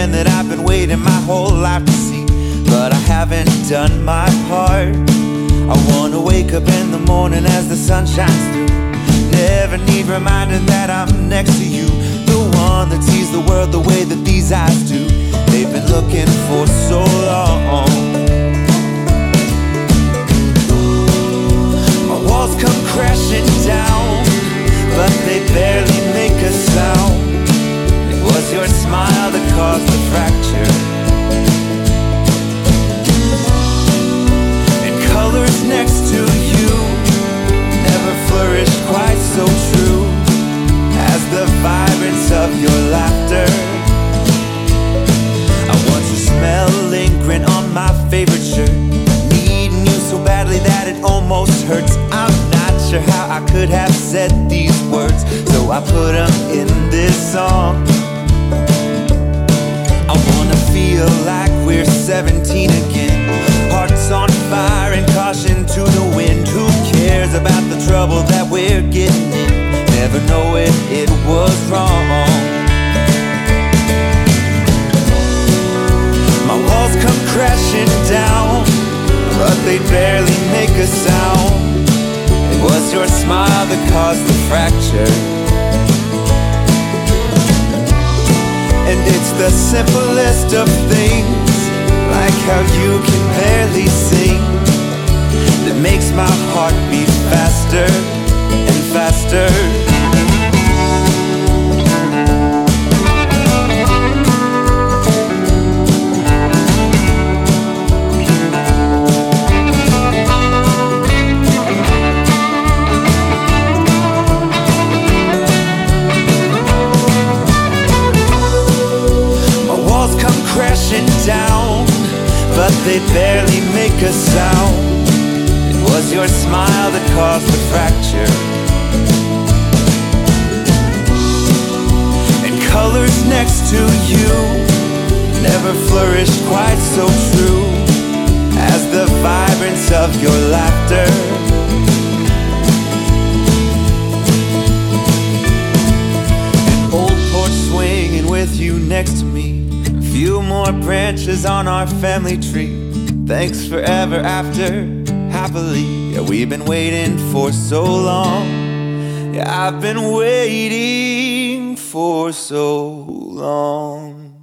man that I've been waiting my whole life to see, but I haven't done my part. I wanna wake up in the morning as the sun shines through. Never need reminding that I'm next to you, the one that sees the world the way that these eyes do. They've been looking for so long. My walls come crashing down, but they barely make a sound. It was your smile that caused the fracture, and colors next to you never flourished quite so true as the vibrance of your laughter. I want your smell lingering on my favorite shirt, needing you so badly that it almost hurts. I'm not sure how I could have said these words, so I put them in this song. I wanna feel like we're 17 again, hearts on fire and caution to the wind. Who cares about the trouble that we're getting in? Never know if it was wrong. My walls come crashing down, but they barely make a sound. It was your smile that caused the fracture, and it's the simplest of things, like how you can barely sing, that makes my heart beat faster and faster. Crashing down, but they barely make a sound. It was your smile that caused the fracture, and colors next to you never flourished quite so true as the vibrance of your laughter. An old porch swinging with you next to me, few more branches on our family tree. Thanks forever after, happily. Yeah, we've been waiting for so long. Yeah, I've been waiting for so long.